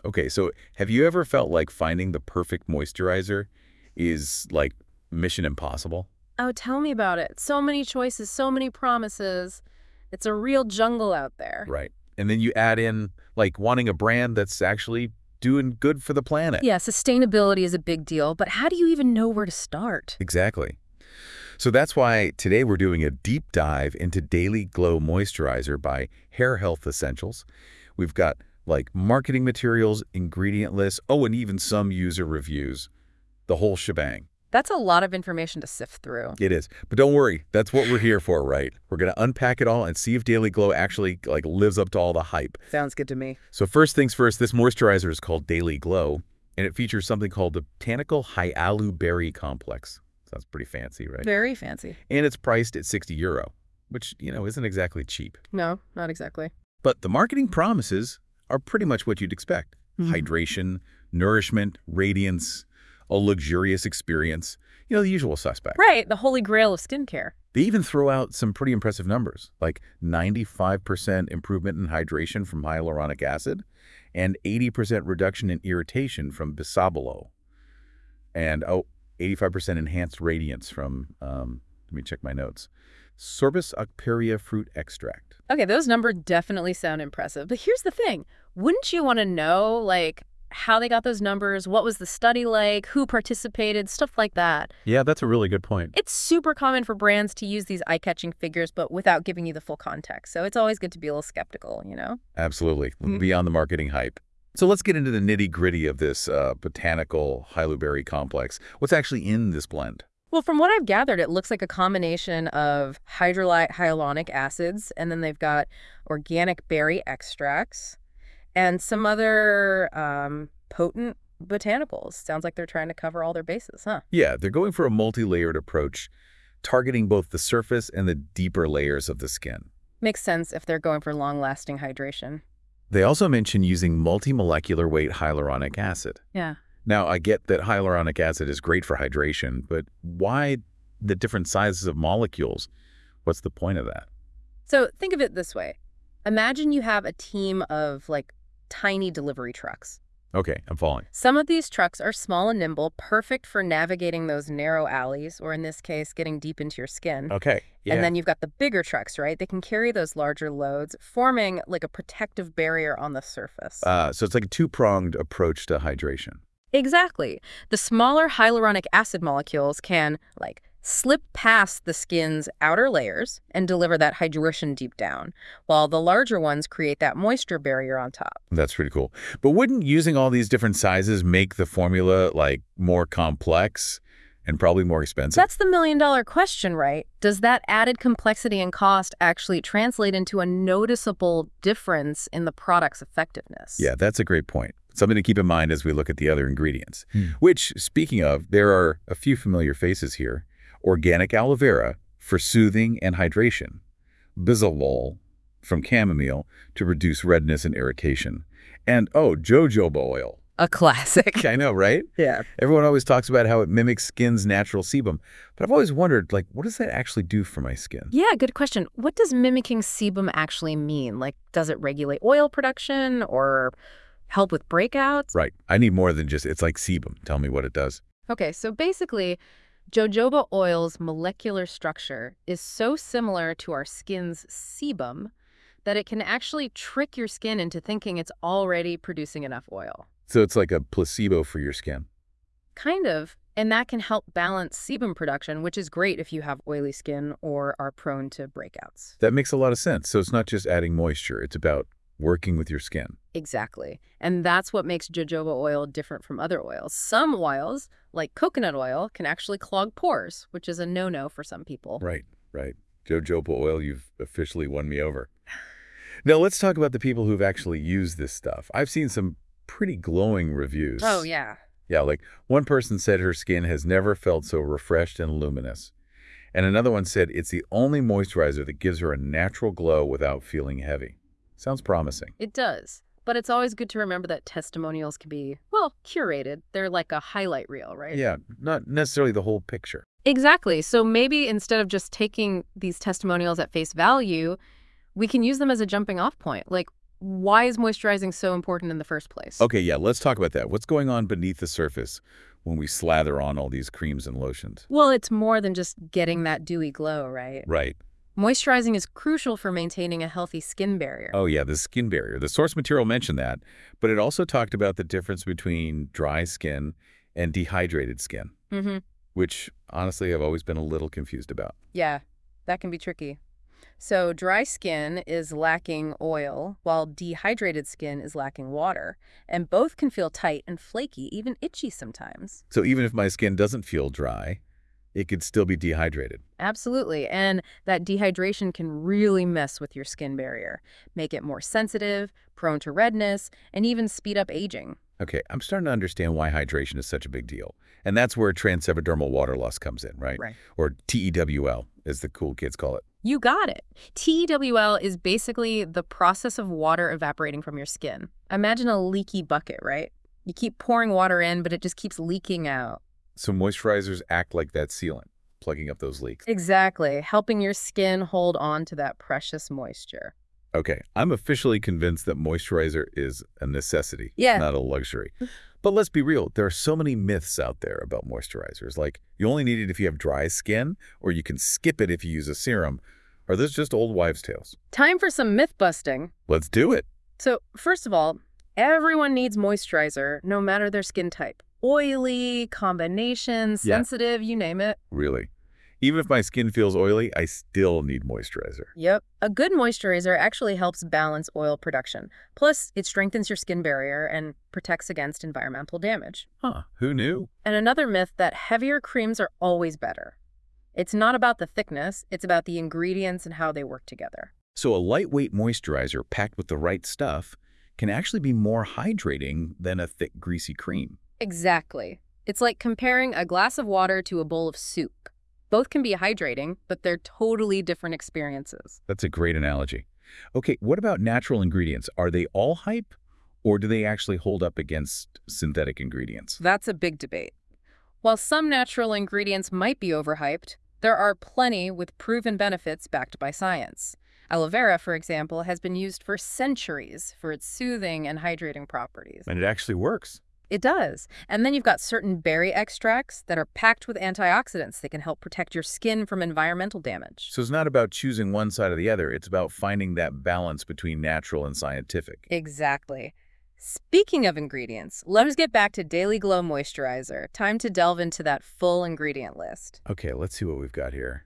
Okay, so have you ever felt like finding the perfect moisturizer is like mission impossible? Oh, tell me about it. So many choices, so many promises. It's a real jungle out there. Right. And then you add in like wanting a brand that's actually doing good for the planet. Yeah, sustainability is a big deal, but how do you even know where to start? Exactly. So that's why today we're doing a deep dive into Daily Glow Moisturizer by Hair Health Essentials. We've got like marketing materials, ingredient lists, oh, and even some user reviews. The whole shebang. That's a lot of information to sift through. It is. But don't worry, that's what we're here for, right? We're going to unpack it all and see if Daily Glow actually like lives up to all the hype. Sounds good to me. So first things first, this moisturizer is called Daily Glow, and it features something called the Botanical Hyalu Berry Complex. Sounds pretty fancy, right? Very fancy. And it's priced at €60, which, isn't exactly cheap. No, not exactly. But the marketing promises are pretty much what you'd expect. Hydration, nourishment, radiance, a luxurious experience, the usual suspect. Right, the holy grail of skincare. They even throw out some pretty impressive numbers, like 95% improvement in hydration from hyaluronic acid and 80% reduction in irritation from bisabolol. And, 85% enhanced radiance from, let me check my notes, Sorbus Ocperia fruit extract. Okay, those numbers definitely sound impressive. But here's the thing. Wouldn't you want to know, like, how they got those numbers? What was the study like? Who participated? Stuff like that. Yeah, that's a really good point. It's super common for brands to use these eye-catching figures, but without giving you the full context. So it's always good to be a little skeptical, Absolutely. Beyond the marketing hype. So let's get into the nitty-gritty of this botanical Hyluberry complex. What's actually in this blend? Well, from what I've gathered, it looks like a combination of hydrolyte hyaluronic acids, and then they've got organic berry extracts and some other potent botanicals. Sounds like they're trying to cover all their bases, huh? Yeah, they're going for a multi-layered approach, targeting both the surface and the deeper layers of the skin. Makes sense if they're going for long-lasting hydration. They also mention using multi-molecular weight hyaluronic acid. Yeah. Now, I get that hyaluronic acid is great for hydration, but why the different sizes of molecules? What's the point of that? So think of it this way. Imagine you have a team of, like, tiny delivery trucks. Okay, I'm following. Some of these trucks are small and nimble, perfect for navigating those narrow alleys, or in this case, getting deep into your skin. Okay, yeah. And then you've got the bigger trucks, right? They can carry those larger loads, forming like a protective barrier on the surface. So it's like a two-pronged approach to hydration. Exactly. The smaller hyaluronic acid molecules can, like, slip past the skin's outer layers and deliver that hydration deep down, while the larger ones create that moisture barrier on top. That's pretty cool. But wouldn't using all these different sizes make the formula, like, more complex and probably more expensive? That's the million-dollar question, right? Does that added complexity and cost actually translate into a noticeable difference in the product's effectiveness? Yeah, that's a great point. Something to keep in mind as we look at the other ingredients. Which, speaking of, there are a few familiar faces here. Organic aloe vera for soothing and hydration. Bisabolol from chamomile to reduce redness and irritation. And, jojoba oil. A classic. I know, right? Yeah. Everyone always talks about how it mimics skin's natural sebum. But I've always wondered, like, what does that actually do for my skin? Yeah, good question. What does mimicking sebum actually mean? Like, does it regulate oil production or help with breakouts? Right. I need more than just, it's like sebum. Tell me what it does. Okay, so basically, jojoba oil's molecular structure is so similar to our skin's sebum that it can actually trick your skin into thinking it's already producing enough oil. So it's like a placebo for your skin. Kind of. And that can help balance sebum production, which is great if you have oily skin or are prone to breakouts. That makes a lot of sense. So it's not just adding moisture. It's about working with your skin. Exactly. And that's what makes jojoba oil different from other oils. Some oils, like coconut oil, can actually clog pores, which is a no-no for some people. Right. Jojoba oil, you've officially won me over. Now let's talk about the people who've actually used this stuff. I've seen some pretty glowing reviews. Oh, yeah. Yeah, like one person said her skin has never felt so refreshed and luminous. And another one said it's the only moisturizer that gives her a natural glow without feeling heavy. Sounds promising. It does. But it's always good to remember that testimonials can be, well, curated. They're like a highlight reel, right? Yeah, not necessarily the whole picture. Exactly. So maybe instead of just taking these testimonials at face value, we can use them as a jumping off point. Like, why is moisturizing so important in the first place? Okay, yeah, let's talk about that. What's going on beneath the surface when we slather on all these creams and lotions? Well, it's more than just getting that dewy glow, right? Right. Moisturizing is crucial for maintaining a healthy skin barrier. Oh, yeah, the skin barrier. The source material mentioned that, but it also talked about the difference between dry skin and dehydrated skin, Mm-hmm. which honestly I've always been a little confused about. Yeah, that can be tricky. So dry skin is lacking oil, while dehydrated skin is lacking water. And both can feel tight and flaky, even itchy sometimes. So even if my skin doesn't feel dry, it could still be dehydrated. Absolutely. And that dehydration can really mess with your skin barrier, make it more sensitive, prone to redness, and even speed up aging. Okay, I'm starting to understand why hydration is such a big deal. And that's where transepidermal water loss comes in, right? Right. Or TEWL, as the cool kids call it. You got it. TEWL is basically the process of water evaporating from your skin. Imagine a leaky bucket, right? You keep pouring water in, but it just keeps leaking out. So moisturizers act like that sealant, plugging up those leaks. Exactly, helping your skin hold on to that precious moisture. Okay, I'm officially convinced that moisturizer is a necessity, Yeah. not a luxury. But let's be real, there are so many myths out there about moisturizers, like you only need it if you have dry skin, or you can skip it if you use a serum. Are those just old wives' tales? Time for some myth busting. Let's do it. So, first of all, everyone needs moisturizer, no matter their skin type. Oily, combination, Yeah. sensitive, you name it. Really. Even if my skin feels oily, I still need moisturizer. Yep. A good moisturizer actually helps balance oil production. Plus, it strengthens your skin barrier and protects against environmental damage. Huh, who knew? And another myth that heavier creams are always better. It's not about the thickness, it's about the ingredients and how they work together. So a lightweight moisturizer packed with the right stuff can actually be more hydrating than a thick, greasy cream. Exactly. It's like comparing a glass of water to a bowl of soup. Both can be hydrating, but they're totally different experiences. That's a great analogy. Okay, what about natural ingredients? Are they all hype, or do they actually hold up against synthetic ingredients? That's a big debate. While some natural ingredients might be overhyped, there are plenty with proven benefits backed by science. Aloe vera, for example, has been used for centuries for its soothing and hydrating properties. And it actually works. It does. And then you've got certain berry extracts that are packed with antioxidants that can help protect your skin from environmental damage. So it's not about choosing one side or the other. It's about finding that balance between natural and scientific. Exactly. Speaking of ingredients, let us get back to Daily Glow Moisturizer. Time to delve into that full ingredient list. Okay, let's see what we've got here.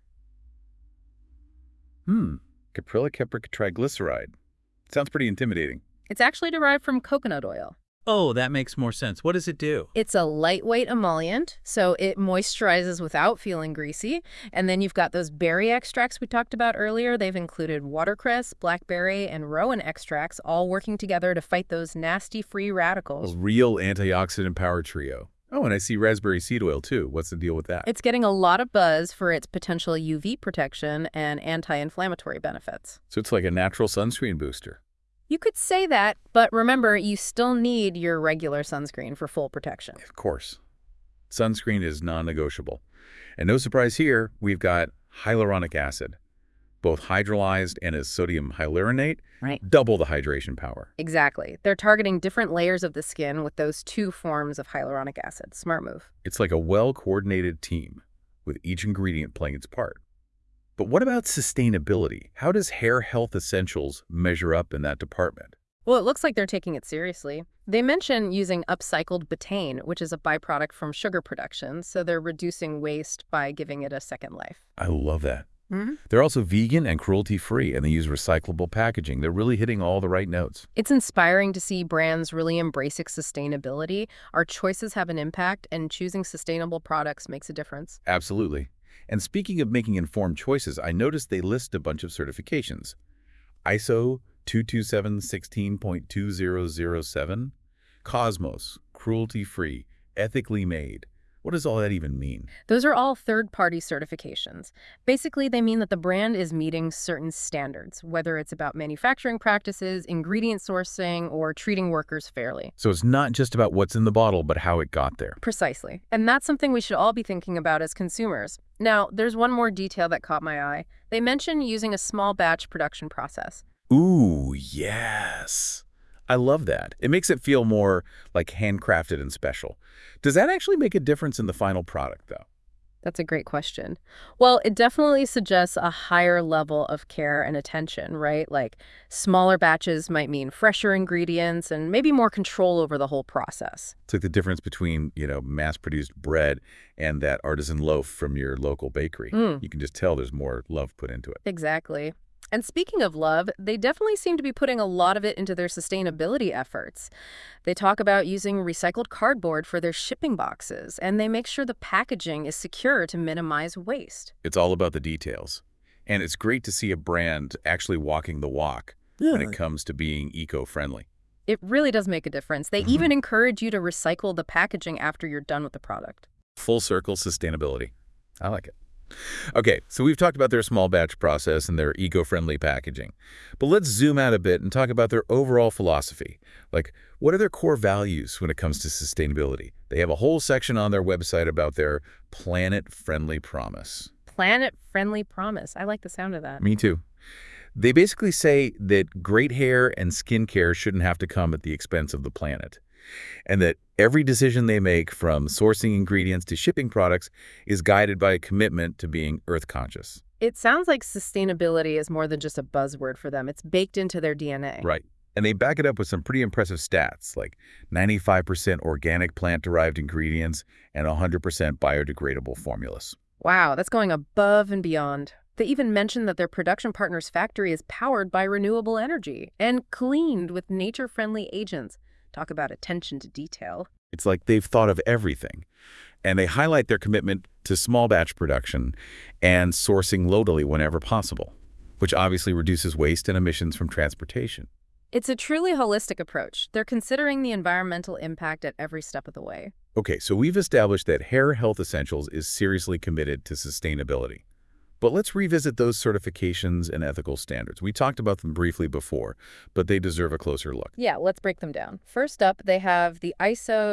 Caprylic caprylic triglyceride. Sounds pretty intimidating. It's actually derived from coconut oil. Oh, that makes more sense. What does it do? It's a lightweight emollient, so it moisturizes without feeling greasy. And then you've got those berry extracts we talked about earlier. They've included watercress, blackberry, and rowan extracts, all working together to fight those nasty free A radicals. real antioxidant power trio. Oh, and I see raspberry seed oil too. What's the deal with that? It's getting a lot of buzz for its potential UV protection and anti-inflammatory benefits. So it's like a natural sunscreen booster. You could say that, but remember, you still need your regular sunscreen for full protection. Of course. Sunscreen is non-negotiable. And no surprise here, we've got hyaluronic acid, both hydrolyzed and as sodium hyaluronate, Right. double the hydration power. Exactly. They're targeting different layers of the skin with those two forms of hyaluronic acid. Smart move. It's like a well-coordinated team, with each ingredient playing its part. But what about sustainability? How does Hair Health Essentials measure up in that department? Well, it looks like they're taking it seriously. They mention using upcycled betaine, which is a byproduct from sugar production, so they're reducing waste by giving it a second life. I love that. Mm-hmm. They're also vegan and cruelty-free, and they use recyclable packaging. They're really hitting all the right notes. It's inspiring to see brands really embracing sustainability. Our choices have an impact, and choosing sustainable products makes a difference. Absolutely. And speaking of making informed choices, I noticed they list a bunch of certifications. ISO 22716.2007, Cosmos, cruelty-free, ethically made. What does all that even mean? Those are all third-party certifications. Basically, they mean that the brand is meeting certain standards, whether it's about manufacturing practices, ingredient sourcing, or treating workers fairly. So it's not just about what's in the bottle, but how it got there. Precisely. And that's something we should all be thinking about as consumers. Now, there's one more detail that caught my eye. They mention using a small batch production process. Ooh, yes. I love that. It makes it feel more like handcrafted and special. Does that actually make a difference in the final product, though? That's a great question. Well, it definitely suggests a higher level of care and attention, right? Like smaller batches might mean fresher ingredients and maybe more control over the whole process. It's like the difference between, mass-produced bread and that artisan loaf from your local bakery. Mm, You can just tell there's more love put into it. exactly. And speaking of love, they definitely seem to be putting a lot of it into their sustainability efforts. They talk about using recycled cardboard for their shipping boxes, and they make sure the packaging is secure to minimize waste. It's all about the details. And it's great to see a brand actually walking the walk when it comes to being eco-friendly. It really does make a difference. They even encourage you to recycle the packaging after you're done with the product. Full circle sustainability. I like it. Okay, so we've talked about their small batch process and their eco-friendly packaging. But let's zoom out a bit and talk about their overall philosophy. Like, what are their core values when it comes to sustainability? They have a whole section on their website about their planet-friendly promise. Planet-friendly promise. I like the sound of that. Me too. They basically say that great hair and skincare shouldn't have to come at the expense of the planet, and that every decision they make, from sourcing ingredients to shipping products, is guided by a commitment to being earth-conscious. It sounds like sustainability is more than just a buzzword for them. It's baked into their DNA. Right. And they back it up with some pretty impressive stats, like 95% organic plant-derived ingredients and 100% biodegradable formulas. Wow, that's going above and beyond. They even mention that their production partner's factory is powered by renewable energy and cleaned with nature-friendly agents. Talk about attention to detail. It's like they've thought of everything. And they highlight their commitment to small batch production and sourcing locally whenever possible, which obviously reduces waste and emissions from transportation. It's a truly holistic approach. They're considering the environmental impact at every step of the way. Okay, so we've established that Hair Health Essentials is seriously committed to sustainability. But let's revisit those certifications and ethical standards. We talked about them briefly before, but they deserve a closer look. Yeah, let's break them down. First up, they have the ISO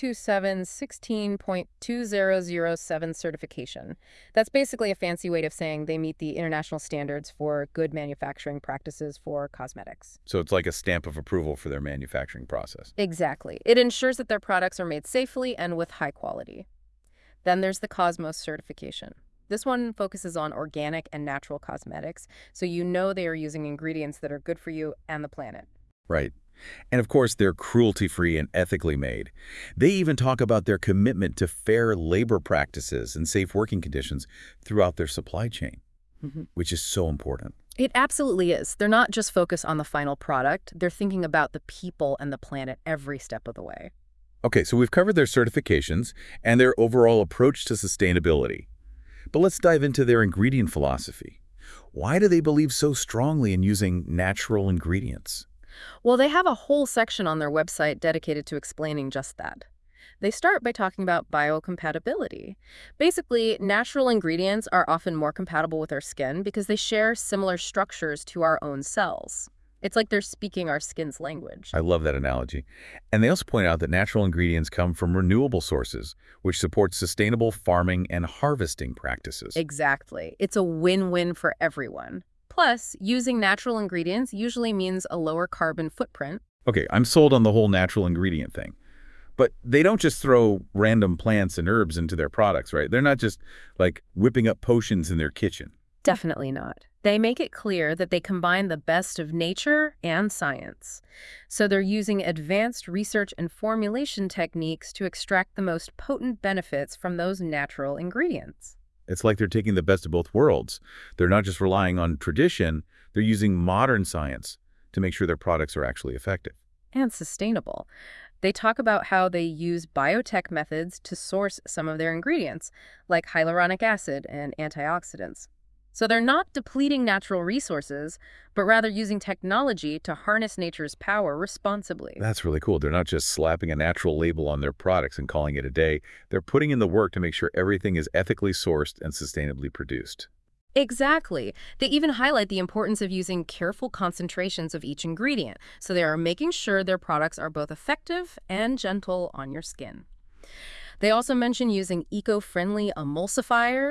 227-16.2007 certification. That's basically a fancy way of saying they meet the international standards for good manufacturing practices for cosmetics. So it's like a stamp of approval for their manufacturing process. Exactly. It ensures that their products are made safely and with high quality. Then there's the Cosmos certification. This one focuses on organic and natural cosmetics, so you know they are using ingredients that are good for you and the planet. Right. And of course, they're cruelty-free and ethically made. They even talk about their commitment to fair labor practices and safe working conditions throughout their supply chain, which is so important. It absolutely is. They're not just focused on the final product. They're thinking about the people and the planet every step of the way. Okay, so we've covered their certifications and their overall approach to sustainability. But let's dive into their ingredient philosophy. Why do they believe so strongly in using natural ingredients? Well, they have a whole section on their website dedicated to explaining just that. They start by talking about biocompatibility. Basically, natural ingredients are often more compatible with our skin because they share similar structures to our own cells. It's like they're speaking our skin's language. I love that analogy. And they also point out that natural ingredients come from renewable sources, which support sustainable farming and harvesting practices. Exactly. It's a win-win for everyone. Plus, using natural ingredients usually means a lower carbon footprint. Okay, I'm sold on the whole natural ingredient thing. But they don't just throw random plants and herbs into their products, right? They're not just like whipping up potions in their kitchen. Definitely not. They make it clear that they combine the best of nature and science. So they're using advanced research and formulation techniques to extract the most potent benefits from those natural ingredients. It's like they're taking the best of both worlds. They're not just relying on tradition, they're using modern science to make sure their products are actually effective. And sustainable. They talk about how they use biotech methods to source some of their ingredients, like hyaluronic acid and antioxidants. So they're not depleting natural resources, but rather using technology to harness nature's power responsibly. That's really cool. They're not just slapping a natural label on their products and calling it a day. They're putting in the work to make sure everything is ethically sourced and sustainably produced. Exactly. They even highlight the importance of using careful concentrations of each ingredient, so they are making sure their products are both effective and gentle on your skin. They also mention using eco-friendly emulsifiers,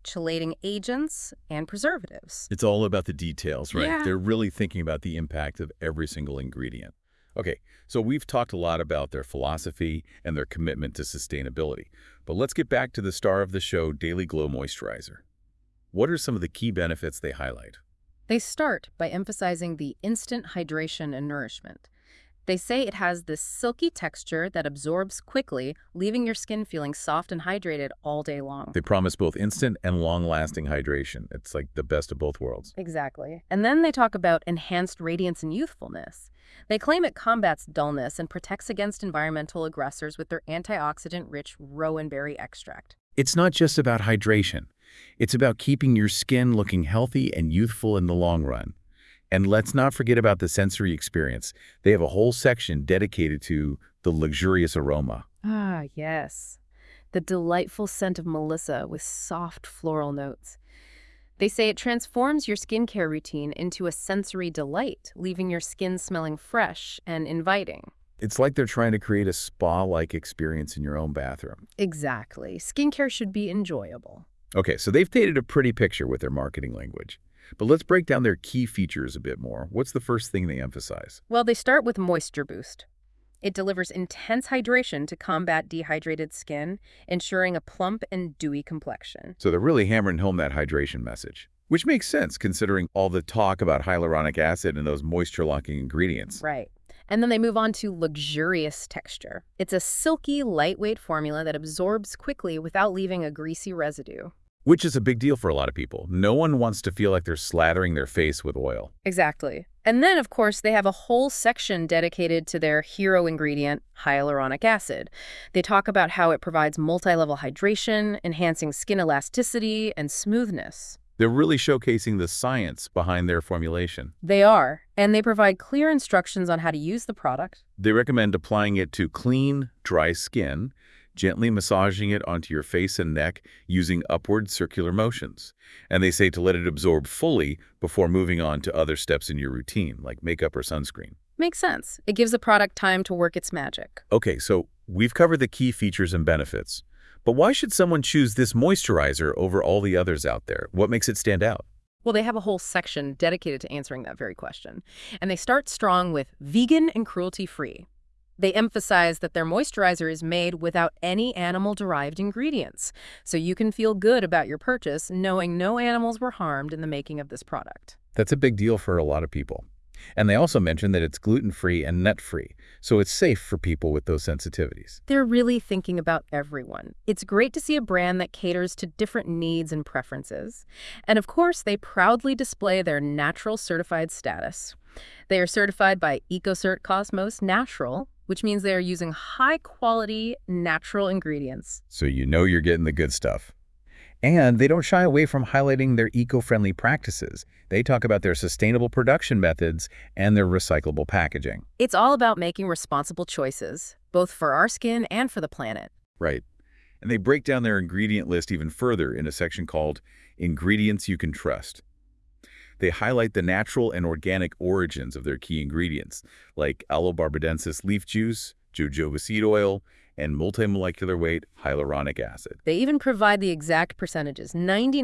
chelating agents, and preservatives. It's all about the details, right? Yeah. They're really thinking about the impact of every single ingredient. Okay, so we've talked a lot about their philosophy and their commitment to sustainability. But let's get back to the star of the show, Daily Glow Moisturizer. What are some of the key benefits they highlight? They start by emphasizing the instant hydration and nourishment. They say it has this silky texture that absorbs quickly, leaving your skin feeling soft and hydrated all day long. They promise both instant and long-lasting hydration. It's like the best of both worlds. Exactly. And then they talk about enhanced radiance and youthfulness. They claim it combats dullness and protects against environmental aggressors with their antioxidant-rich rowan berry extract. It's not just about hydration. It's about keeping your skin looking healthy and youthful in the long run. And let's not forget about the sensory experience. They have a whole section dedicated to the luxurious aroma. Ah, yes. The delightful scent of Melissa with soft floral notes. They say it transforms your skincare routine into a sensory delight, leaving your skin smelling fresh and inviting. It's like they're trying to create a spa-like experience in your own bathroom. Exactly. Skincare should be enjoyable. Okay, so they've painted a pretty picture with their marketing language. But let's break down their key features a bit more. What's the first thing they emphasize? Well, they start with Moisture Boost. It delivers intense hydration to combat dehydrated skin, ensuring a plump and dewy complexion. So they're really hammering home that hydration message, which makes sense considering all the talk about hyaluronic acid and those moisture-locking ingredients. Right. And then they move on to Luxurious Texture. It's a silky, lightweight formula that absorbs quickly without leaving a greasy residue. Which is a big deal for a lot of people. No one wants to feel like they're slathering their face with oil. Exactly. And then, of course, they have a whole section dedicated to their hero ingredient, hyaluronic acid. They talk about how it provides multi-level hydration, enhancing skin elasticity and smoothness. They're really showcasing the science behind their formulation. They are, and they provide clear instructions on how to use the product. They recommend applying it to clean, dry skin, gently massaging it onto your face and neck using upward circular motions. And they say to let it absorb fully before moving on to other steps in your routine, like makeup or sunscreen. Makes sense. It gives the product time to work its magic. Okay, so we've covered the key features and benefits. But why should someone choose this moisturizer over all the others out there? What makes it stand out? Well, they have a whole section dedicated to answering that very question. And they start strong with vegan and cruelty-free. They emphasize that their moisturizer is made without any animal-derived ingredients, so you can feel good about your purchase knowing no animals were harmed in the making of this product. That's a big deal for a lot of people. And they also mention that it's gluten-free and nut-free, so it's safe for people with those sensitivities. They're really thinking about everyone. It's great to see a brand that caters to different needs and preferences. And of course, they proudly display their natural certified status. They are certified by EcoCert Cosmos Natural, which means they are using high-quality, natural ingredients. So you know you're getting the good stuff. And they don't shy away from highlighting their eco-friendly practices. They talk about their sustainable production methods and their recyclable packaging. It's all about making responsible choices, both for our skin and for the planet. Right. And they break down their ingredient list even further in a section called Ingredients You Can Trust. They highlight the natural and organic origins of their key ingredients, like Aloe barbadensis leaf juice, jojoba seed oil, and multi-molecular weight hyaluronic acid. They even provide the exact percentages,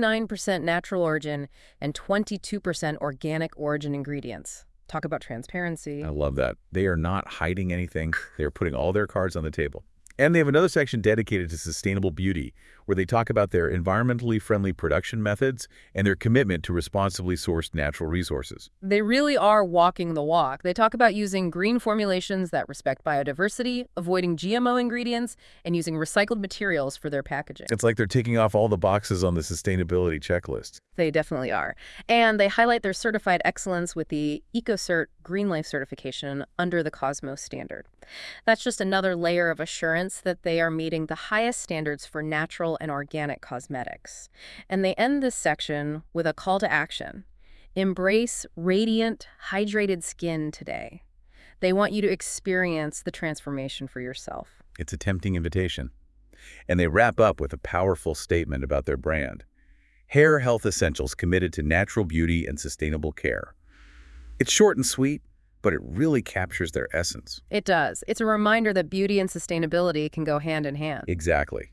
99% natural origin and 22% organic origin ingredients. Talk about transparency. I love that. They are not hiding anything. They are putting all their cards on the table. And they have another section dedicated to sustainable beauty, where they talk about their environmentally friendly production methods and their commitment to responsibly sourced natural resources. They really are walking the walk. They talk about using green formulations that respect biodiversity, avoiding GMO ingredients, and using recycled materials for their packaging. It's like they're ticking off all the boxes on the sustainability checklist. They definitely are. And they highlight their certified excellence with the EcoCert Green Life certification under the Cosmos standard. That's just another layer of assurance that they are meeting the highest standards for natural and organic cosmetics. And they end this section with a call to action. Embrace radiant, hydrated skin today. They want you to experience the transformation for yourself. It's a tempting invitation. And they wrap up with a powerful statement about their brand. Hair Health Essentials committed to natural beauty and sustainable care. It's short and sweet, but it really captures their essence. It does. It's a reminder that beauty and sustainability can go hand in hand. Exactly.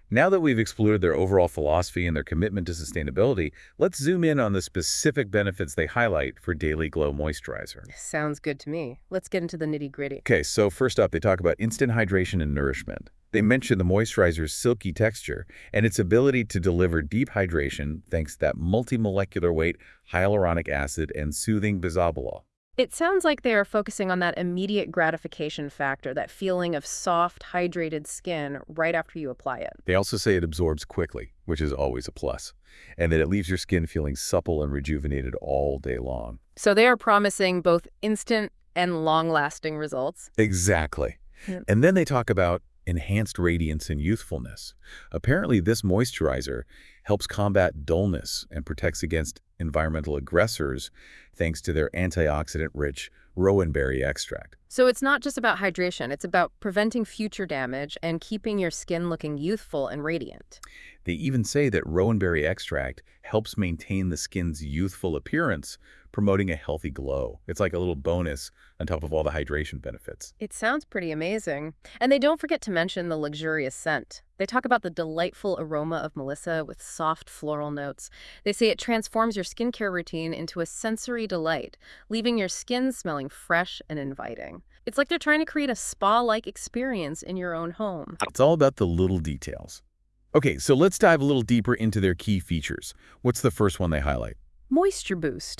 Now that we've explored their overall philosophy and their commitment to sustainability, let's zoom in on the specific benefits they highlight for Daily Glow Moisturizer. Sounds good to me. Let's get into the nitty-gritty. Okay, so first up, they talk about instant hydration and nourishment. They mention the moisturizer's silky texture and its ability to deliver deep hydration thanks to that multi-molecular weight hyaluronic acid and soothing bisabolol. It sounds like they are focusing on that immediate gratification factor, that feeling of soft, hydrated skin right after you apply it. They also say it absorbs quickly, which is always a plus, and that it leaves your skin feeling supple and rejuvenated all day long. So they are promising both instant and long-lasting results. Exactly. Yeah. And then they talk about enhanced radiance and youthfulness. Apparently, this moisturizer helps combat dullness and protects against environmental aggressors thanks to their antioxidant-rich rowan berry extract. So it's not just about hydration, it's about preventing future damage and keeping your skin looking youthful and radiant. They even say that rowan berry extract helps maintain the skin's youthful appearance, promoting a healthy glow. It's like a little bonus on top of all the hydration benefits. It sounds pretty amazing. And they don't forget to mention the luxurious scent. They talk about the delightful aroma of Melissa with soft floral notes. They say it transforms your skincare routine into a sensory delight, leaving your skin smelling fresh and inviting. It's like they're trying to create a spa-like experience in your own home. It's all about the little details. Okay, so let's dive a little deeper into their key features. What's the first one they highlight? Moisture Boost.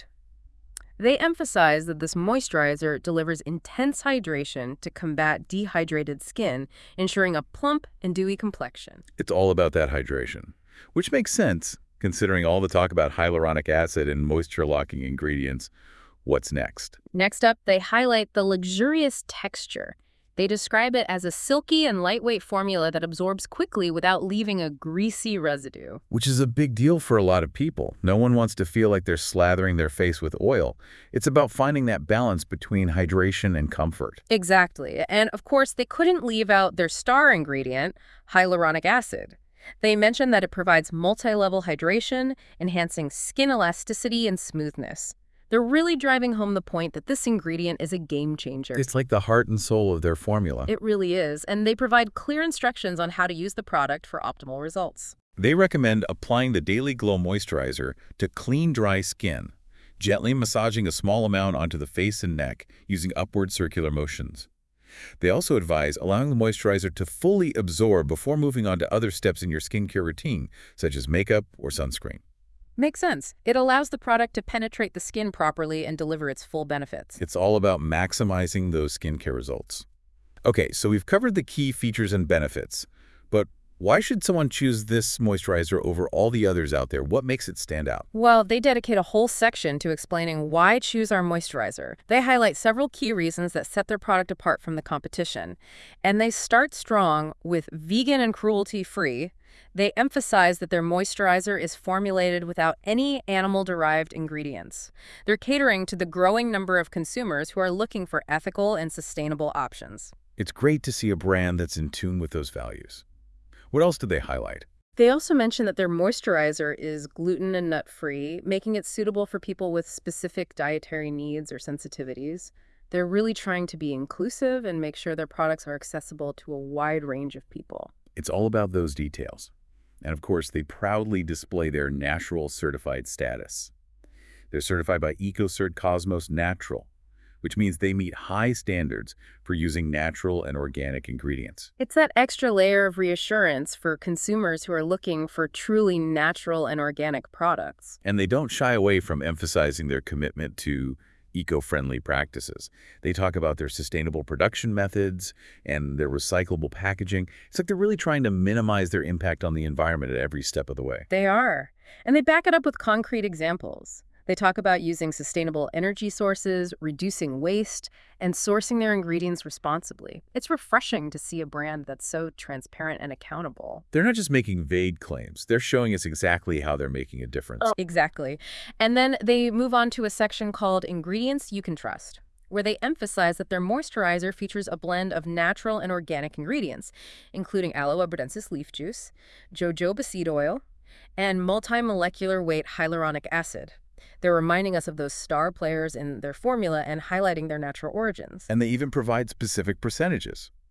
They emphasize that this moisturizer delivers intense hydration to combat dehydrated skin, ensuring a plump and dewy complexion. It's all about that hydration, which makes sense considering all the talk about hyaluronic acid and moisture-locking ingredients. What's next? Next up, they highlight the luxurious texture. They describe it as a silky and lightweight formula that absorbs quickly without leaving a greasy residue. Which is a big deal for a lot of people. No one wants to feel like they're slathering their face with oil. It's about finding that balance between hydration and comfort. Exactly. And of course, they couldn't leave out their star ingredient, hyaluronic acid. They mention that it provides multi-level hydration, enhancing skin elasticity and smoothness. They're really driving home the point that this ingredient is a game changer. It's like the heart and soul of their formula. It really is, and they provide clear instructions on how to use the product for optimal results. They recommend applying the Daily Glow Moisturizer to clean, dry skin, gently massaging a small amount onto the face and neck using upward circular motions. They also advise allowing the moisturizer to fully absorb before moving on to other steps in your skincare routine, such as makeup or sunscreen. Makes sense. It allows the product to penetrate the skin properly and deliver its full benefits. It's all about maximizing those skincare results. Okay, so we've covered the key features and benefits, but why should someone choose this moisturizer over all the others out there? What makes it stand out? Well, they dedicate a whole section to explaining why choose our moisturizer. They highlight several key reasons that set their product apart from the competition. And they start strong with vegan and cruelty-free. They emphasize that their moisturizer is formulated without any animal-derived ingredients. They're catering to the growing number of consumers who are looking for ethical and sustainable options. It's great to see a brand that's in tune with those values. What else did they highlight? They also mention that their moisturizer is gluten and nut-free, making it suitable for people with specific dietary needs or sensitivities. They're really trying to be inclusive and make sure their products are accessible to a wide range of people. It's all about those details. And of course, they proudly display their natural certified status. They're certified by EcoCert Cosmos Natural, which means they meet high standards for using natural and organic ingredients. It's that extra layer of reassurance for consumers who are looking for truly natural and organic products. And they don't shy away from emphasizing their commitment to eco-friendly practices. They talk about their sustainable production methods and their recyclable packaging. It's like they're really trying to minimize their impact on the environment at every step of the way. They are. And they back it up with concrete examples. They talk about using sustainable energy sources, reducing waste, and sourcing their ingredients responsibly. It's refreshing to see a brand that's so transparent and accountable. They're not just making vague claims. They're showing us exactly how they're making a difference. Exactly. And then they move on to a section called Ingredients You Can Trust, where they emphasize that their moisturizer features a blend of natural and organic ingredients, including aloe arborensis leaf juice, jojoba seed oil, and multi-molecular weight hyaluronic acid. They're reminding us of those star players in their formula and highlighting their natural origins. And they even provide specific percentages.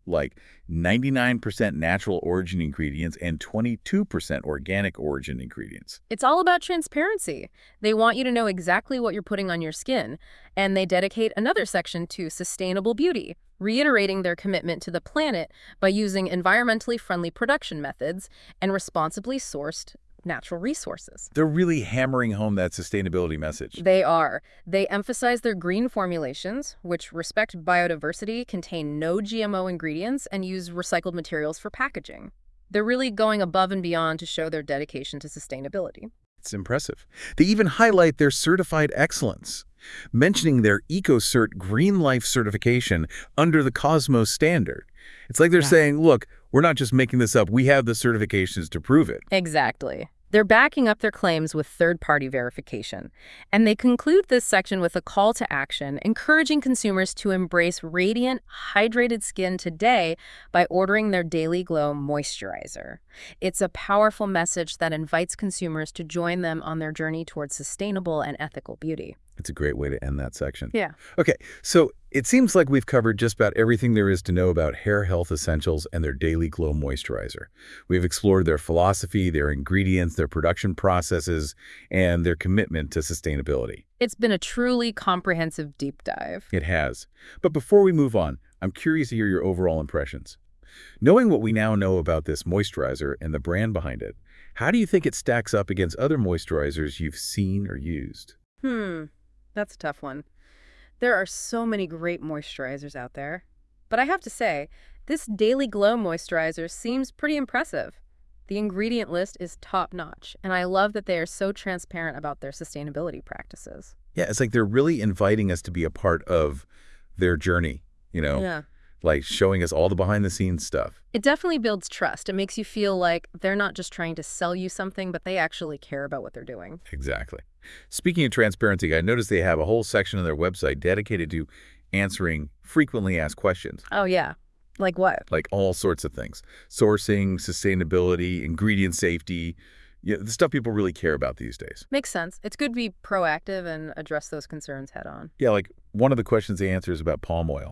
like 99% natural origin ingredients and 22% organic origin ingredients. It's all about transparency. They want you to know exactly what you're putting on your skin, and they dedicate another section to sustainable beauty, reiterating their commitment to the planet by using environmentally friendly production methods and responsibly sourced natural resources. They're really hammering home that sustainability message. They are. They emphasize their green formulations, which respect biodiversity, contain no GMO ingredients, and use recycled materials for packaging. They're really going above and beyond to show their dedication to sustainability. It's impressive. They even highlight their certified excellence, mentioning their EcoCert Green Life certification under the Cosmos standard. It's like they're saying, look, we're not just making this up. We have the certifications to prove it. Exactly. They're backing up their claims with third-party verification. And they conclude this section with a call to action, encouraging consumers to embrace radiant, hydrated skin today by ordering their Daily Glow moisturizer. It's a powerful message that invites consumers to join them on their journey towards sustainable and ethical beauty. It's a great way to end that section. Yeah. Okay, so it seems like we've covered just about everything there is to know about hair health essentials and their Daily Glow moisturizer. We've explored their philosophy, their ingredients, their production processes, and their commitment to sustainability. It's been a truly comprehensive deep dive. It has. But before we move on, I'm curious to hear your overall impressions. Knowing what we now know about this moisturizer and the brand behind it, how do you think it stacks up against other moisturizers you've seen or used? That's a tough one. There are so many great moisturizers out there. But I have to say, this Daily Glow moisturizer seems pretty impressive. The ingredient list is top-notch, and I love that they are so transparent about their sustainability practices. Yeah, it's like they're really inviting us to be a part of their journey, Yeah. like showing us all the behind-the-scenes stuff. It definitely builds trust. It makes you feel like they're not just trying to sell you something, but they actually care about what they're doing. Exactly. Speaking of transparency, I noticed they have a whole section on their website dedicated to answering frequently asked questions, Oh, yeah. Like what? like all sorts of things. Sourcing, sustainability, ingredient safety, the stuff people really care about these days. Makes sense. It's good to be proactive and address those concerns head on. Yeah, like one of the questions they answer is about palm oil.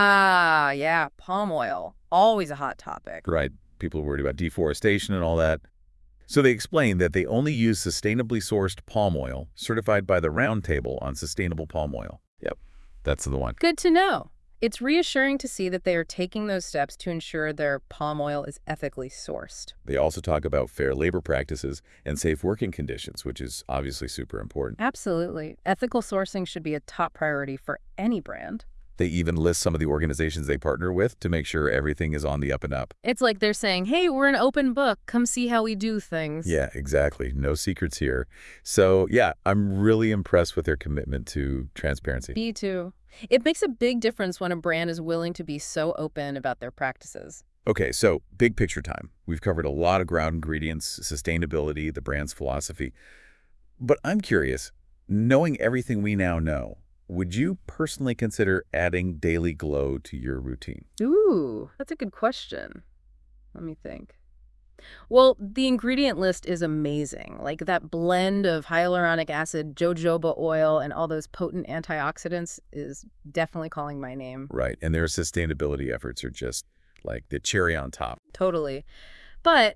Ah, yeah, palm oil. Always a hot topic. Right. People are worried about deforestation and all that. So they explain that they only use sustainably sourced palm oil certified by the Roundtable on Sustainable Palm Oil. Yep, that's the one. Good to know. It's reassuring to see that they are taking those steps to ensure their palm oil is ethically sourced. They also talk about fair labor practices and safe working conditions, which is obviously super important. Absolutely. Ethical sourcing should be a top priority for any brand. They even list some of the organizations they partner with to make sure everything is on the up and up. It's like they're saying, hey, we're an open book. Come see how we do things. Yeah, exactly. No secrets here. So yeah, I'm really impressed with their commitment to transparency. Me too. It makes a big difference when a brand is willing to be so open about their practices. Okay, so big picture time. We've covered a lot of ground ingredients, sustainability, the brand's philosophy. But I'm curious, knowing everything we now know, would you personally consider adding Daily Glow to your routine? Ooh, that's a good question. Let me think. Well, the ingredient list is amazing. Like that blend of hyaluronic acid, jojoba oil, and all those potent antioxidants is definitely calling my name. Right, and their sustainability efforts are just like the cherry on top. Totally. But,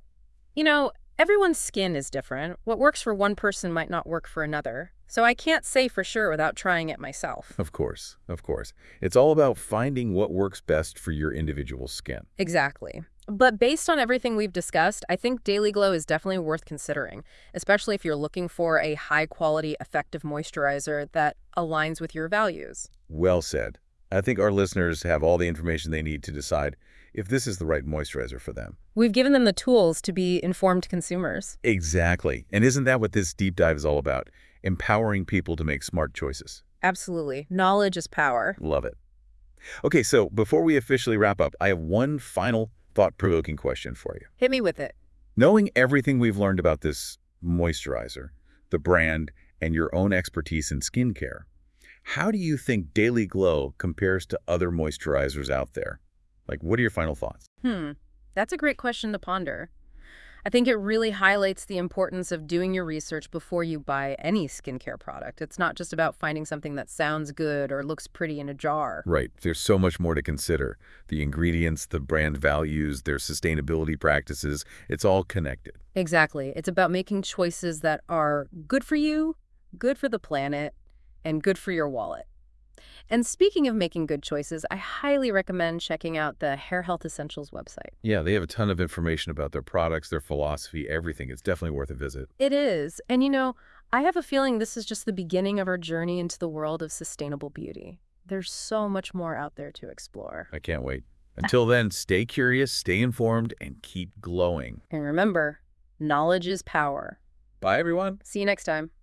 everyone's skin is different. What works for one person might not work for another. So I can't say for sure without trying it myself. Of course, of course. It's all about finding what works best for your individual skin. Exactly. But based on everything we've discussed, I think Daily Glow is definitely worth considering, especially if you're looking for a high-quality, effective moisturizer that aligns with your values. Well said. I think our listeners have all the information they need to decide if this is the right moisturizer for them. We've given them the tools to be informed consumers. Exactly. And isn't that what this deep dive is all about? Empowering people to make smart choices. Absolutely. Knowledge is power. Love it. Okay, so before we officially wrap up, I have one final thought-provoking question for you. Hit me with it. Knowing everything we've learned about this moisturizer, the brand, and your own expertise in skincare, how do you think Daily Glow compares to other moisturizers out there? Like, what are your final thoughts? That's a great question to ponder. I think it really highlights the importance of doing your research before you buy any skincare product. It's not just about finding something that sounds good or looks pretty in a jar. Right. There's so much more to consider. The ingredients, the brand values, their sustainability practices, it's all connected. Exactly. It's about making choices that are good for you, good for the planet, and good for your wallet. And speaking of making good choices, I highly recommend checking out the Hair Health Essentials website. Yeah, they have a ton of information about their products, their philosophy, everything. It's definitely worth a visit. It is. And I have a feeling this is just the beginning of our journey into the world of sustainable beauty. There's so much more out there to explore. I can't wait. Until then, stay curious, stay informed, and keep glowing. And remember, knowledge is power. Bye, everyone. See you next time.